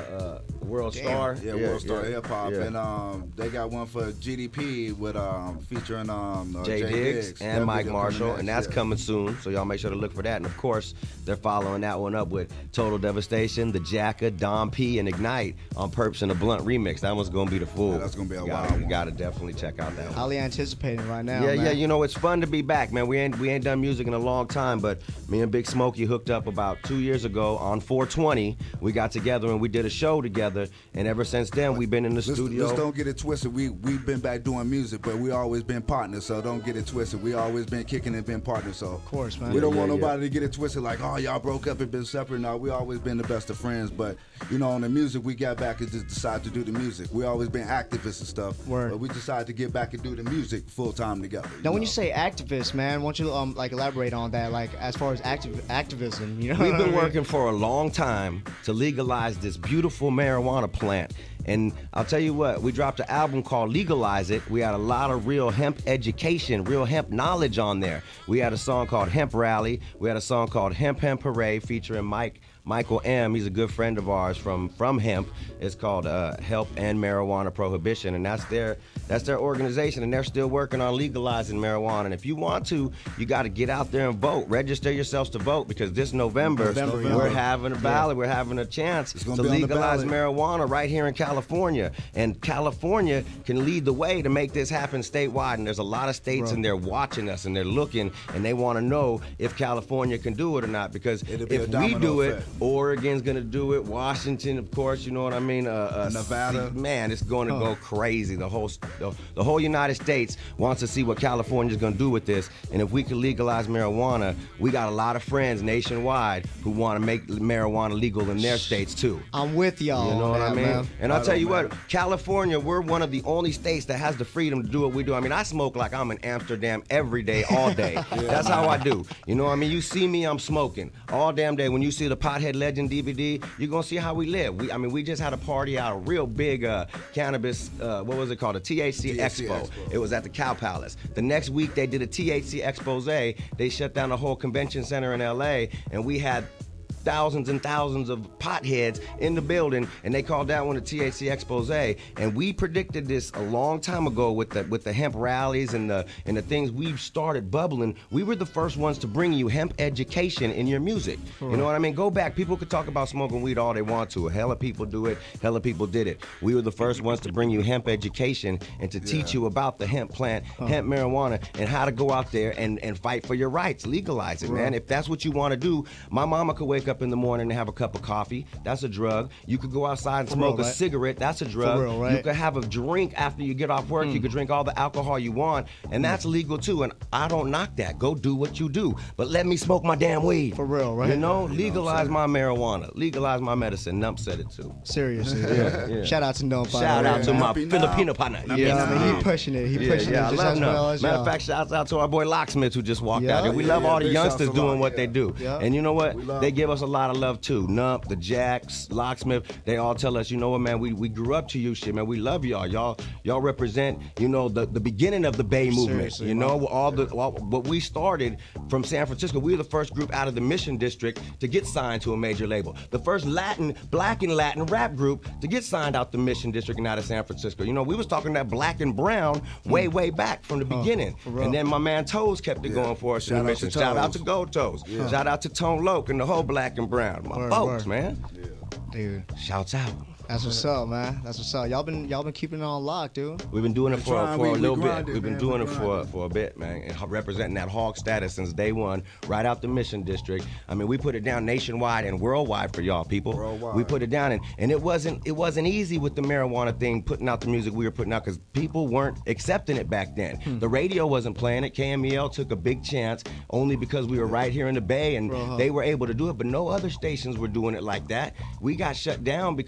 World Star. Yeah, World Star Hip Hop. Yeah. And they got one for GDP with featuring Jay Diggs and Mike Marshall, and that's coming soon. So y'all make sure to look for that. And of course, they're following that one up with Total Devastation, The Jacka, Dom P, and Ignite on Perps and the Blunt remix. That one's gonna be the fool. Yeah, that's gonna be a wild one. You gotta definitely check out that one. Highly anticipating right now. Yeah, man. yeah. You know, it's fun to be back, man. We ain't done music in a long time, but me and Big Smokey hooked up about 2 years ago on 420. We got together and we did a show together, and ever since then we've been in the studio. Let's don't get it twisted. We've been back doing music, but we always been partners, so don't get it twisted. We always been kicking and been partners, so of course, man. We don't want nobody to get it twisted like, oh, y'all broke up and been separate. No, we always been the best of friends, but you know, on the music we got back and just decided to do the music. We always been activists and stuff. Word. But we decided to get back and do the music full time together. Now, when you say activists, man, why don't you like elaborate on that? Like as far as activism, you know, we've been working for a long time to legalize this beautiful marijuana plant. And I'll tell you what, we dropped an album called Legalize It. We had a lot of real hemp education, real hemp knowledge on there. We had a song called Hemp Rally. We had a song called Hemp Hooray featuring Michael M. He's a good friend of ours from Hemp. It's called Help End Marijuana Prohibition, and that's their organization, and they're still working on legalizing marijuana. And if you want to, you got to get out there and vote. Register yourselves to vote, because this November we're having a ballot. We're having a chance to legalize marijuana right here in California. And California can lead the way to make this happen statewide. And there's a lot of states, and they're watching us, and they're looking, and they want to know if California can do it or not. Because if we do it, Oregon's gonna do it. Washington, of course, you know what I mean. Nevada, man, it's going to go crazy. The whole United States wants to see what California's gonna do with this. And if we can legalize marijuana, we got a lot of friends nationwide who want to make marijuana legal in their states too. I'm with y'all. You know what I mean? Man. And I'll tell you what, California, we're one of the only states that has the freedom to do what we do. I mean, I smoke like I'm in Amsterdam every day, all day. That's how I do. You know what I mean? You see me, I'm smoking all damn day. When you see the Pothead Legend DVD, you're gonna see how we live. We just had a party out, a real big cannabis, what was it called? A THC Expo. It was at the Cow Palace. The next week they did a THC expose. They shut down the whole convention center in LA, and we had thousands and thousands of potheads in the building, and they called that one a THC expose. And we predicted this a long time ago with the hemp rallies and the things we've started bubbling. We were the first ones to bring you hemp education in your music. You know what I mean? Go back. People could talk about smoking weed all they want to. Hella people do it. Hella people did it. We were the first ones to bring you hemp education and to teach you about the hemp plant, hemp marijuana, and how to go out there and fight for your rights. Legalize it, man. If that's what you want to do, my mama could wake up in the morning and have a cup of coffee. That's a drug. You could go outside and smoke a cigarette. That's a drug. You could have a drink after you get off work. You could drink all the alcohol you want, and that's legal too. And I don't knock that. Go do what you do, but let me smoke my damn weed. For real, right? You know, legalize my marijuana. Legalize my medicine. Nump said it too. Seriously. Yeah. Shout out to Nump. Shout out to my Filipino partner. Yeah, I mean, he pushing it. He pushing it just as well as Matter of fact, shouts out to our boy Locksmith who just walked out here. We love all the youngsters doing what they do. And you know what? They give us a lot of love too. Nump, the Jacks, Locksmith, they all tell us, you know what, man, we grew up to you, shit, man. We love y'all. Y'all represent, you know, the beginning of the Bay movement. Seriously, you know, what we started from San Francisco. We were the first group out of the Mission District to get signed to a major label. The first black and Latin rap group to get signed out the Mission District and out of San Francisco. You know, we was talking that black and brown way back from the beginning. And then my man Toes kept it going for us in the Mission. Shout out to Gold Toes. Shout out to Tone Loc and the whole black and brown. My folks, man. Dude. Shouts out. That's what's up, man. That's what's up. Y'all been keeping it on lock, dude. We've been doing it for a little bit. We've been doing it for a bit, man, and representing that hog status since day one, right out the Mission District. I mean, we put it down nationwide and worldwide for y'all people. Worldwide. We put it down, and it wasn't easy with the marijuana thing, putting out the music we were putting out, because people weren't accepting it back then. The radio wasn't playing it. KMEL took a big chance only because we were right here in the Bay, and they were able to do it, but no other stations were doing it like that. We got shut down because of what we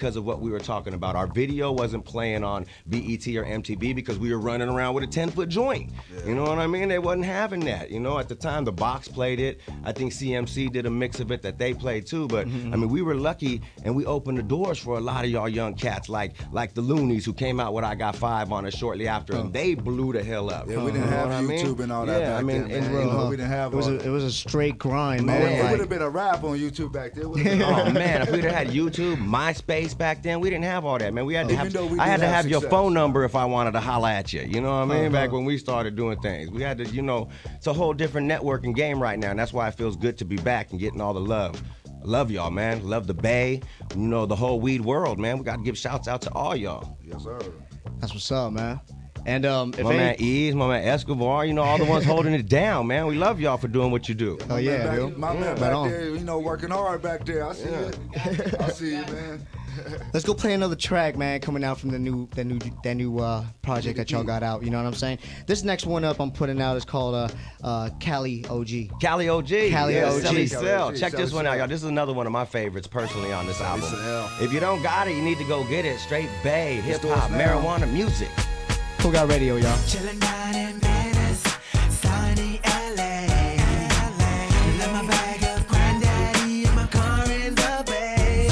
we were talking about. Our video wasn't playing on BET or MTV because we were running around with a 10-foot joint. You know what I mean? They wasn't having that. You know, at the time, The Box played it. I think CMC did a mix of it that they played too. But I mean, we were lucky, and we opened the doors for a lot of y'all young cats, like the Loonies, who came out with I Got Five on us shortly after, and they blew the hell up. Yeah, we didn't have YouTube and all that back then, man. You know, we didn't have. It was a straight grind, man. It would have been a rap on YouTube back then. Oh man, if we'd have had YouTube, MySpace back then, we didn't have all that, man. We had to I had to have your phone number if I wanted to holler at you. You know what I mean? Back when we started doing things, we had to, you know, it's a whole different networking game right now, and that's why it feels good to be back and getting all the love. I love y'all, man. Love the Bay, you know, the whole weed world, man. We got to give shouts out to all y'all. Yes, sir. That's what's up, man. And my man Ease, my man Escobar, you know, all the ones holding it down, man. We love y'all for doing what you do. Oh yeah, dude. My man back there, you know, working hard back there. I see it. I see you, man. Let's go play another track, man, coming out from that new project that y'all got out. You know what I'm saying? This next one up I'm putting out is called Cali OG. Cali OG. Cali OG. Shelly Cell. Check this one out, y'all. This is another one of my favorites personally on this album. If you don't got it, you need to go get it. Straight Bay, hip hop, marijuana music. Who got radio, y'all? Chillin' down in Venice, sunny LA. Let my bag of granddaddy in my car in the Bay.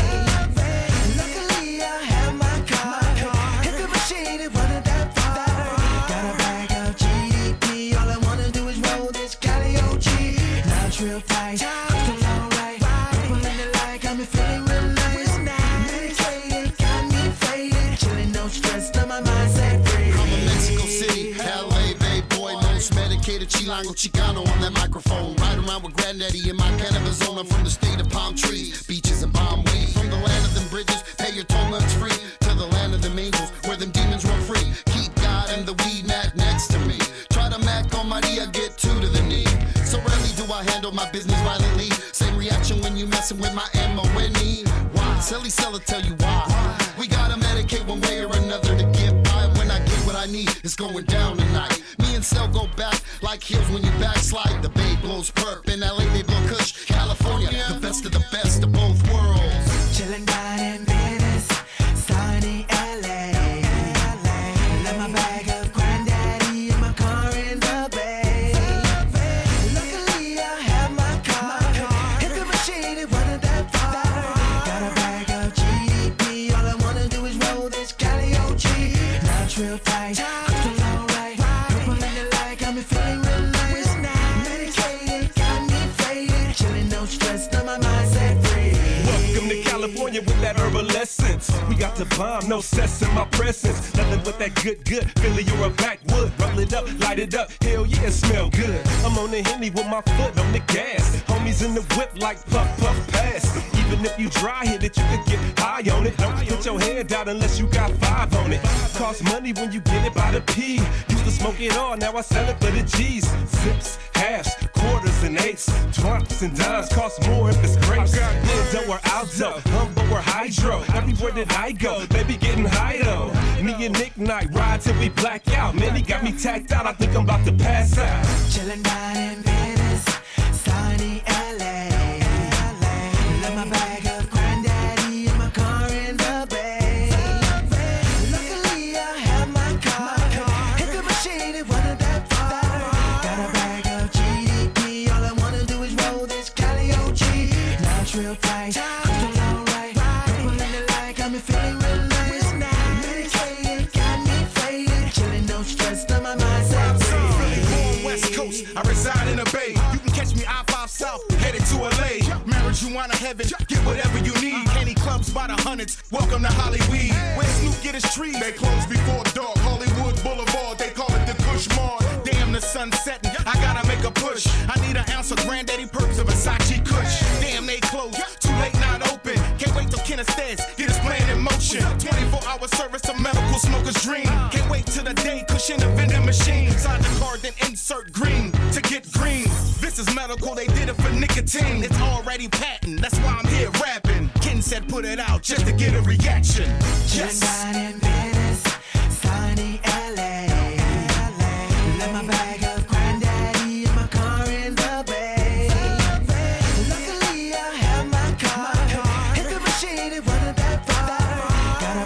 Luckily I have my car. Hit the machine, it wasn't that far. Got a bag of GDP, all I wanna do is roll this Cali OG. Now it's real tight, feeling alright. Pulling the light, got me feeling real nice. Medicated, got me faded. Chillin', no stress, now my mindset free. City, LA, Bay boy, most medicated, Chilango Chicano on that microphone. Ride around with granddaddy in my cannabis zone. I'm from the state of palm trees, beaches and palm weed. From the land of them bridges, pay your toll nuts free. To the land of them angels, where them demons run free. Keep God and the weed mat next to me. Try to Mac on Maria, get two to the knee. So rarely do I handle my business violently. Same reaction when you messing with my M-O-N-E. Why? Silly seller tell you why. We gotta medicate one way or another to get by. When I get what I need, it's going down tonight. Me and Cell go back like heels when you backslide. The Bay blows perp, in LA they blow kush. California, the best of both worlds. Chillin' down in Venice, sunny LA. Let my bag of granddaddy in my car in the Bay. Luckily I have my car. Hit the machine, it wasn't that far. Got a bag of GDP, all I wanna do is roll this Cali OG. Now it's real tight, feeling alright. Purple in the light, got me feeling real nice. Medicated, got me faded. Chillin', no stress, now my mindset free. Welcome to California with that herbal essence. We got the bomb, no cess in my presence. Nothing but that good, feeling you're a backwood. Roll it up, light it up, hell yeah, it smell good. I'm on the Henny with my foot on the gas. Homies in the whip like puff, puff, pass. Even if you dry hit it, you could get high on it. Don't put your hand out unless you got 5 on it. Cost money when you get it by the P. Used to smoke it all, now I sell it for the G's. Zips, halves, quarters and eighths. 20s and dimes cost more if it's grapes. Lindo or Aldo, Humbo or Hydro. Everywhere that I go, they be getting high though. Me and Nick Knight ride till we black out. Man, he got me tacked out, I think I'm about to pass out. Chillin' down in Venice, sunny LA. Let my bag of granddaddy in my car in the Bay. Luckily I have my car. Hit the machine, it wasn't that far. Got a bag of GDP, all I wanna do is roll this Cali OG. Now it's real tight, feeling alright. Purple in the light, got me feeling real nice. Medicated, got me faded. Chillin', no stress, now my mindset free. West Coast, I reside in the Bay. You can catch me I-5 South, headed to LA. Marijuana heaven, get whatever you need. Candy clubs by the hundreds, welcome to Hollywood. Where Snoop get his trees, they close before dark. Hollywood Boulevard, they call it the Kush Mall. Damn, the sun's setting, I gotta make a push. I need an ounce of Granddaddy Perks of Versace Kush. Damn, they close, too late, not open. Can't wait till Kenneth Stairs get his plan in motion. 24-hour service, a medical smoker's dream. Can't wait till the day, cushion the vending machine. Sign the card, then insert green to get green. This is medical, they did it for nicotine. It's already patent, that's why I'm here rapping. Ken said put it out just to get a reaction. Yes. Chillin' down in Venice, sunny LA. Let my bag of granddaddy in my car in the Bay. Luckily I have my car. Hit the machine, it wasn't that far. Got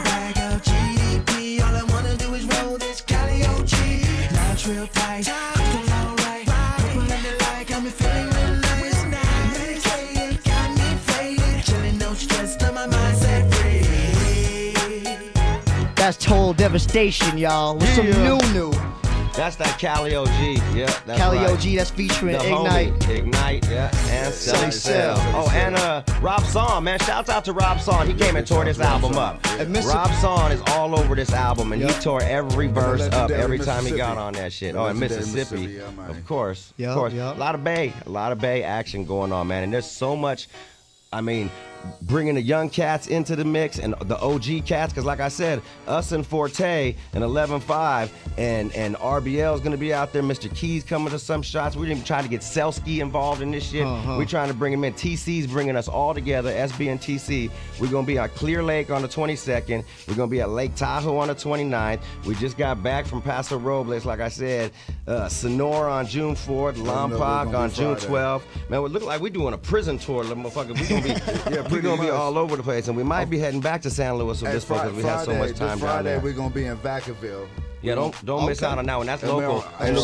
That's Total Devastation, y'all. With some new. That's that Cali OG, yeah. That's Cali right. OG, that's featuring The Ignite. homie, Ignite, yeah, and Selly Cell. Oh, and Rob Son, man. Shouts out to Rob Son. He came and tore this album up. Rob Son is all over this album, and he tore every verse up every time he got on that shit. Oh, and Mississippi, of course. Yep, Of course. yep. A lot of Bay action going on, man. And there's so much, I mean, bringing the young cats into the mix and the OG cats, because like I said, us and Forte and 11-5 and RBL is going to be out there. Mr. Keys coming to some shots. We're even trying to get Selsky involved in this shit. We're trying to bring him in. TC's bringing us all together, SB and TC. We're going to be at Clear Lake on the 22nd. We're going to be at Lake Tahoe on the 29th. We just got back from Paso Robles, like I said. Sonora on June 4th, Lompoc on June 12th. Man, it look like we're doing a prison tour, little motherfucker. We're going to be we're gonna be all over the place, and we might be heading back to San Luis Obispo because we had so much time down there. We're gonna be in Vacaville. Yeah, don't miss out on that one. That's local. And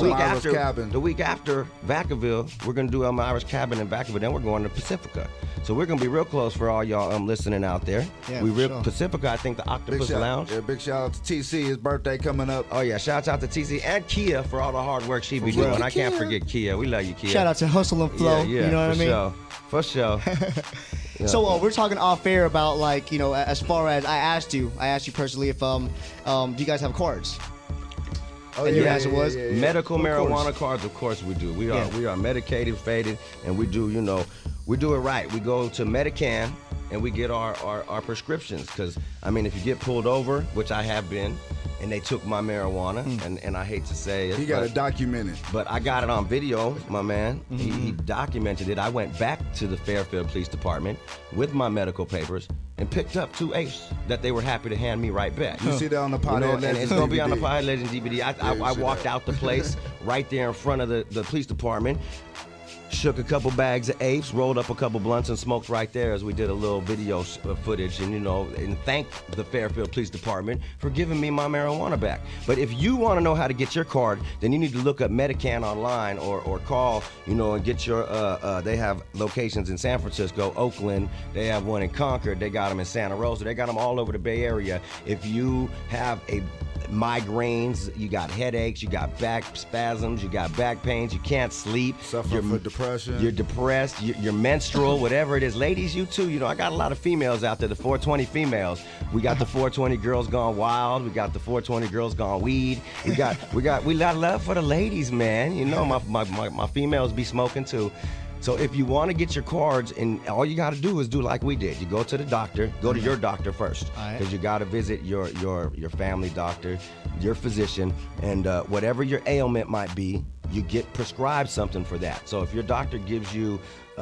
the week after Vacaville, we're gonna do Irish Cabin in Vacaville. Then we're going to Pacifica. So we're gonna be real close for all y'all listening out there. Yeah, Pacifica, I think the Octopus Lounge. Yeah, big shout out to TC. His birthday coming up. Oh yeah, shouts out to TC and Kia for all the hard work she be doing. I can't forget Kia. We love you, Kia. Shout out to Hustle and Flow. Yeah, you know what I mean? For sure. Yeah. So we're talking off air about, like, you know, as far as I asked you personally if do you guys have cards? Oh, and your answer was medical marijuana cards. Of course we do. We are medicated, faded, and we do it right. We go to Medican and we get our prescriptions, because I mean, if you get pulled over, which I have been, and they took my marijuana, and I hate to say it, you got to document it. But I got it on video, my man. He documented it. I went back to the Fairfield Police Department with my medical papers and picked up 2 apes that they were happy to hand me right back. You see that on the Pothead Legends and it's going to be on the DVD. Pothead Legends DVD. I walked out the place right there in front of the police department, shook a couple bags of apes, rolled up a couple blunts, and smoked right there as we did a little video footage, and thanked the Fairfield Police Department for giving me my marijuana back. But if you want to know how to get your card, then you need to look up Medican online or call, and get your, they have locations in San Francisco, Oakland, they have one in Concord, they got them in Santa Rosa, they got them all over the Bay Area. If you have migraines, you got headaches, you got back spasms, you got back pains, you can't sleep, Suffering from depression, you're depressed, you're menstrual, whatever it is. Ladies, you too. I got a lot of females out there, the 420 females. We got the 420 girls gone wild. We got the 420 girls gone weed. We got love for the ladies, man. My females be smoking too. So if you want to get your cards, and all you got to do is do like we did. You go to the doctor, go to your doctor first, because you got to visit your family doctor, your physician, and whatever your ailment might be, you get prescribed something for that. So if your doctor gives you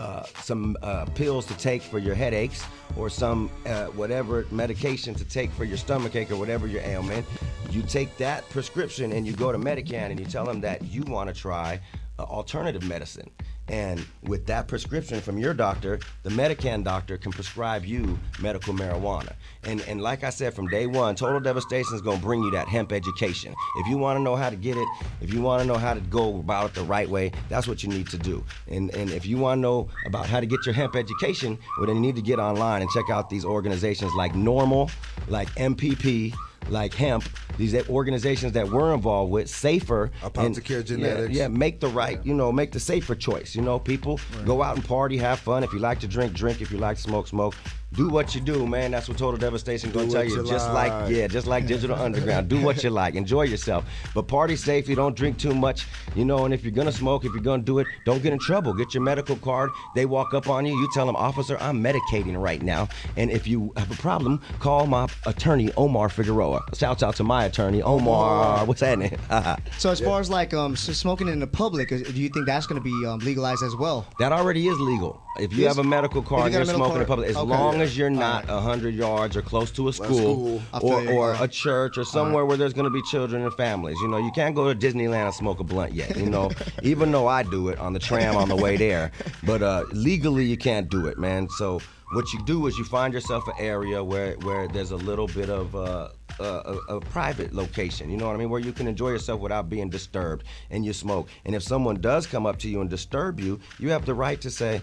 some pills to take for your headaches, or some whatever medication to take for your stomachache or whatever your ailment, you take that prescription and you go to Medican and you tell them that you want to try alternative medicine. And with that prescription from your doctor, the Medican doctor can prescribe you medical marijuana. And like I said, from day one, Total Devastation is going to bring you that hemp education. If you want to know how to get it, if you want to know how to go about it the right way, that's what you need to do. And if you want to know about how to get your hemp education, well, then you need to get online and check out these organizations like NORML, like MPP, like Hemp, these organizations that we're involved with, Safer. Apothecary Genetics. Yeah, make the right, make the safer choice. People go out and party, have fun. If you like to drink, drink. If you like to smoke, smoke. Do what you do, man. That's what Total Devastation gonna tell you. Just like Digital Underground. Do what you like. Enjoy yourself. But party safely. Don't drink too much. And if you're gonna smoke, if you're gonna do it, don't get in trouble. Get your medical card. They walk up on you. You tell them, officer, I'm medicating right now. And if you have a problem, call my attorney, Omar Figueroa. Shouts out to my attorney, Omar. What's that name? So as far as like smoking in the public, do you think that's gonna be legalized as well? That already is legal. If you have a medical card and you're smoking in public, as long as you're not 100 yards or close to a school or a church or somewhere where there's going to be children and families. You can't go to Disneyland and smoke a blunt yet, even though I do it on the tram on the way there. But legally, you can't do it, man. So what you do is you find yourself an area where there's a little bit of a private location, you know what I mean, where you can enjoy yourself without being disturbed, and you smoke. And if someone does come up to you and disturb you, you have the right to say,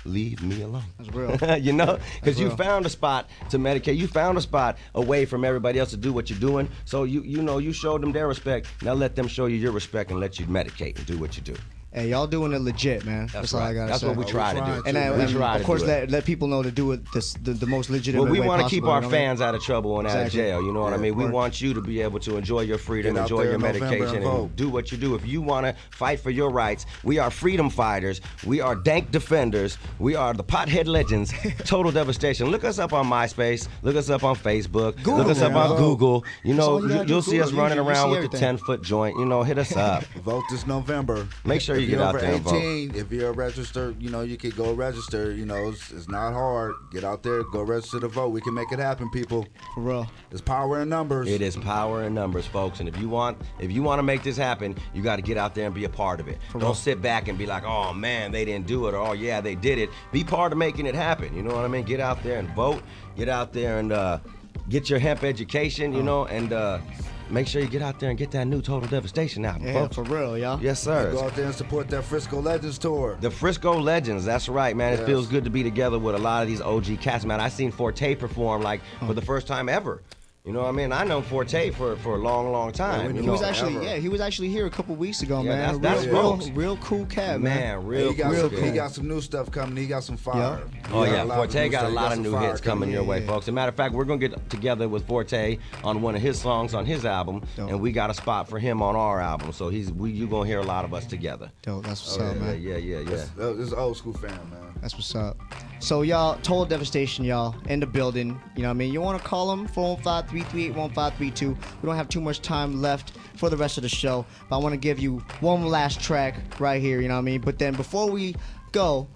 leave me alone. That's real. You know, because you real. found a spot to medicate. You found a spot away from everybody else to do what you're doing. So you showed them their respect. Now let them show you your respect and let you medicate and do what you do. Hey, y'all doing it legit, man. That's all I gotta That's say. what we try to do. And, We try of to course, do it. let people know to do it the most legitimate Well, we way want to possible, keep our you know what I mean? fans out of trouble and out of Exactly. jail. You know what I mean? We Word. want you to be able to enjoy your freedom, Get out enjoy there your in November medication, and and vote. do what you do. If you want to fight for your rights, we are freedom fighters. We are dank defenders. We are the pothead legends. Total devastation. Look us up on MySpace. Look us up on Facebook. Look us up man. on Google. You That's know, all you gotta you'll do, see us Google. running You around see with the everything. 10-foot joint. You know, hit us up. Vote this November. Make sure you If get you're out over there and vote. 18, if you're registered, you know, you could go register. You know, it's not hard. Get out there, go register to vote. We can make it happen, people. For real. There's power in numbers. It is power in numbers, folks. And if you want to make this happen, you got to get out there and be a part of it. Don't sit back and be like, oh man, they didn't do it, or oh yeah, they did it. Be part of making it happen. You know what I mean? Get out there and vote. Get out there and get your hemp education. You know, and make sure you get out there and get that new Total Devastation album, Yeah, folks. for real, y'all. Yes, sir. Go out there and support that Frisco Legends tour. The Frisco Legends, that's right, man. It Yes. feels good to be together with a lot of these OG cats, man. I seen Forte perform like for the first time ever. You know what I mean? I know Forte for a long, long time. He was actually here a couple weeks ago, Yeah, man. that's real cool cat, Man, man. He got some new stuff coming. He got some fire. Oh He yeah, got a lot of Forte new got a stuff. lot of He new some fire hits coming your way, folks. As a matter of fact, we're gonna get together with Forte on one of his songs on his album, and we got a spot for him on our album. So you gonna hear a lot of us together. Dope, that's what's up, man. Yeah. This is old school fan, man. That's what's up. So y'all, Total Devastation, y'all, in the building. You know what I mean? You want to call them 415-338-1532. We don't have too much time left for the rest of the show, but I want to give you one last track right here, you know what I mean? But then before we go,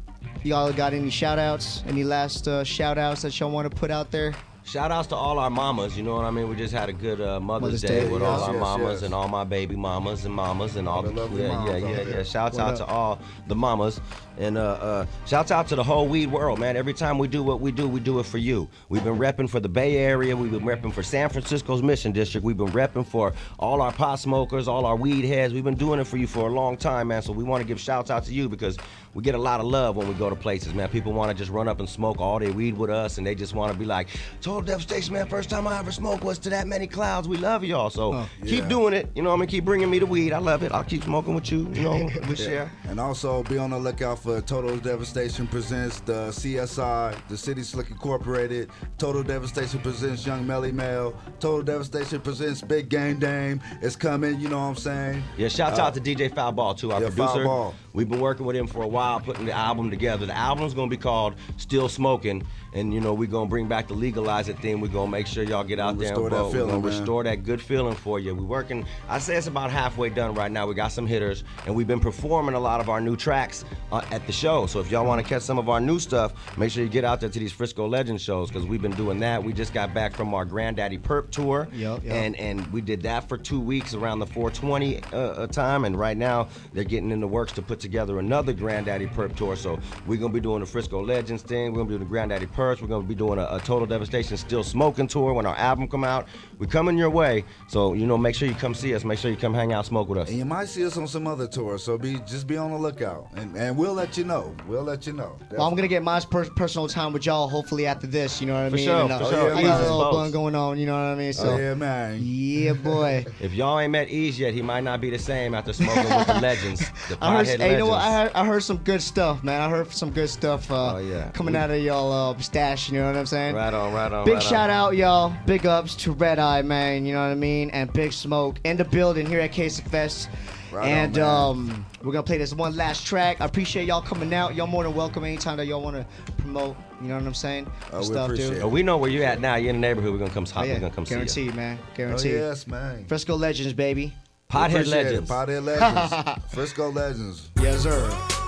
y'all got any shout-outs? Any last shout-outs that y'all want to put out there? Shout outs to all our mamas, you know what I mean? We just had a good Mother's Day with all our mamas and all my baby mamas and all the lovely moms out there. Shouts What out up? to all the mamas. And shouts out to the whole weed world, man. Every time we do what we do it for you. We've been repping for the Bay Area. We've been repping for San Francisco's Mission District. We've been repping for all our pot smokers, all our weed heads. We've been doing it for you for a long time, man. So we want to give shouts out to you because we get a lot of love when we go to places, man. People want to just run up and smoke all their weed with us, and they just want to be like, Total Devastation, man. First time I ever smoked was to that many clouds. We love y'all. So keep doing it. You know what I mean? Keep bringing me the weed. I love it. I'll keep smoking with you. You know, we share. And also be on the lookout for Total Devastation presents the CSI, the City Slick Incorporated. Total Devastation presents Young Melly Mel. Total Devastation presents Big Game Dame. It's coming, you know what I'm saying? Yeah, shouts out to DJ Foulball too, our producer. Foulball. We've been working with him for a while, putting the album together. The album's gonna be called Still Smoking, and you know we're gonna bring back the Legalize It theme. We're gonna make sure y'all get out there and Restore that vote. We're feeling, gonna man. restore that good feeling for you. We're working. I say it's about halfway done right now. We got some hitters, and we've been performing a lot of our new tracks at the show. So if y'all want to catch some of our new stuff, make sure you get out there to these Frisco Legends shows because we've been doing that. We just got back from our Granddaddy Perp tour, and we did that for 2 weeks around the 420 time, and right now they're getting in the works to put together another Granddaddy Perp tour. So we're gonna be doing the Frisco Legends thing. We're gonna be doing the Granddaddy Perps. We're gonna be doing a Total Devastation Still Smoking tour when our album come out. We're coming your way, so you know make sure you come see us. Make sure you come hang out, smoke with us. And you might see us on some other tours, so just be on the lookout, and we'll let you know. We'll let you know. Well, I'm gonna get my personal time with y'all hopefully after this. You know what I For mean? sure, And, for sure. I got a Ease little is bun going on. You know what I mean? So, yeah, man. Yeah, boy. If y'all ain't met Ease yet, he might not be the same after smoking with the legends, the I heard, Pothead hey, you know what? Legends. I heard some good stuff, man. I heard some good stuff coming out of y'all stash. You know what I'm saying? Right on, right on. Big right shout on. out, y'all. Big ups to Red Eye, man. You know what I mean? And Big Smoke in the building here at Case Fest. Right and on, we're gonna play this one last track. I appreciate y'all coming out. Y'all more than welcome anytime that y'all want to promote. You know what I'm saying? We Stuff, appreciate dude. it. Oh, we know where you at now. You're in the neighborhood. We're gonna come Oh, hop. yeah. We're gonna come see you. Guaranteed, man. Guaranteed. Oh, yes, man. Frisco Legends, baby. Pothead Appreciate it. Legends. Pothead Legends. Frisco Legends. Yes, sir.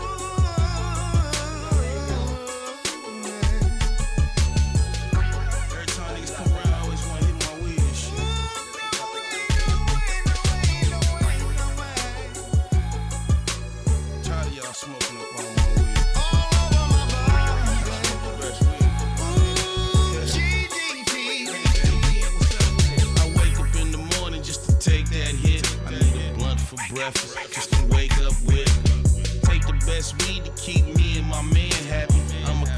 Every time niggas come around, I always wanna hit my weed and shit. Tired of y'all smoking up on my weed. I wake up in the morning just to take that hit. I need a blunt for breakfast, just to wake up with. Take the best weed to keep me and my man happy.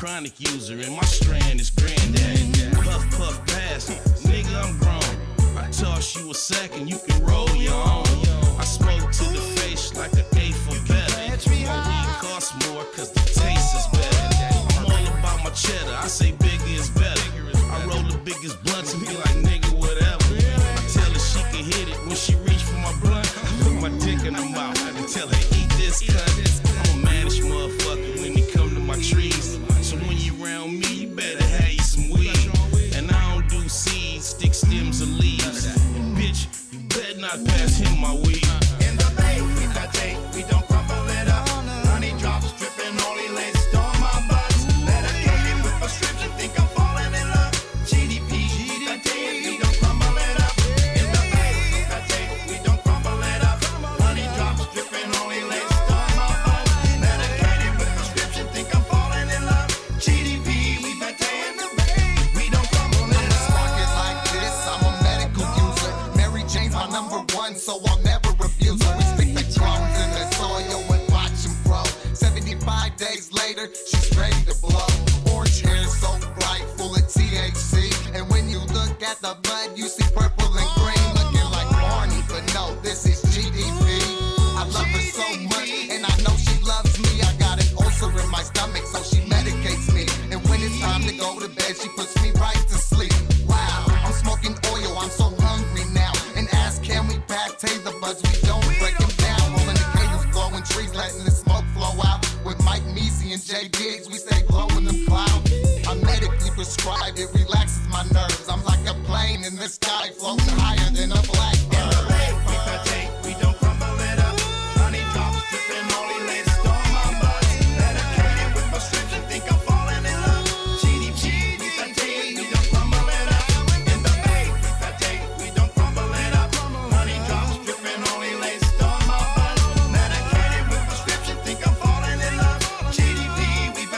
chronic user, and my strand is granddaddy. Puff, puff, pass, nigga, I'm grown. I toss you a sack and you can roll your own. I smoke to the face like an eighth or better. My weed costs more cause the taste is better. I'm all about my cheddar, I say bigger is better. I roll the biggest blunts and be like, nigga, whatever. I tell her she can hit it when she reach for my blunt. I put my dick in her mouth and tell her, eat this cunt. I'm a mannish motherfucker when it come to my trees. So when you around me, you better have you some weed. And I don't do seeds, stick stems or leaves. Bitch, you better not pass him my weed. In the bay, we tape, we don't crumble it up. Honey drops dripping, only lace on my butts. Medicated with prescription, think I'm falling in love. GDP, we tape, we don't crumble it up. In the bay, we tape, we don't crumble it up. Honey drops dripping, only lace on my butts. Medicated with prescription, think I'm falling in love. GDP, we tape, we don't crumble it up. Sparking like this, I'm a medical user. Mary Jane's my number one, so I'll never refuse her. We stick the crumbs in the soil and watch them grow. 75 days later, she's ready to blow. Orange hair so bright, full of THC. And when you look at the bud, you see purple and green, looking like Barney. But no, this is GDP. I love her so much, and I know she loves me. I got an ulcer in my stomach, so she medicates me. And when it's time to go to bed, she puts me right to sleep. Wow, I'm smoking oil, I'm so hungry now. And ask, can we pate the buds? We don't break them down. Rolling the cables, blowing trees, letting the smoke flow out. With Mike Measy and Jay Diggs, we stay blowing them clouds. I'm medically prescribed, it relaxes my nerves. I'm like a plane in the sky, floating higher than a black bird. We don't crumble it up. Honey drops dripping, only lace on my butts. Medicated with prescription, think I'm falling in love. GDP, we don't crumble it up. In the bay, we don't crumble it up. Honey drops dripping, only lace on my butts. Medicated with prescription, think I'm falling in love. GDP, we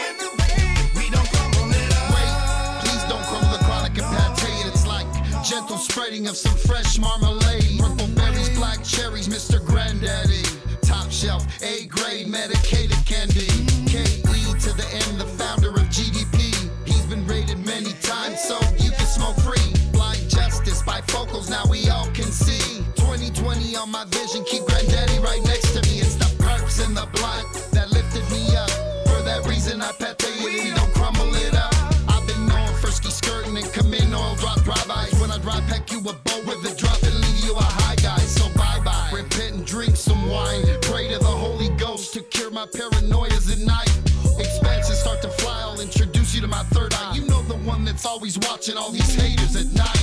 don't crumble it up. Wait, please don't crumble the chronic and pate. It's like gentle spreading of some fresh marmalade. Purple berries, black cherries, Mr. Granddaddy. Top shelf, A-grade, medicated candy. K-E to the N, the founder of GDP. He's been rated many times, so you can smoke free. Blind justice, bifocals, now we all can see. 20/20 on my vision, keep Granddaddy right next to me. It's the perks and the blunt that lifted me up. For that reason, I pate it and don't crumble it up. I've been known for ski skirting and come in oil drop drive-bys. When I drive, pack you a bowl with a drop and leave you a high guy. So bye-bye. Repent and drink some wine. Pray to the Holy Ghost to cure my paranoias at night. Expansions start to fly, I'll introduce you to my third eye. You know the one that's always watching all these haters at night.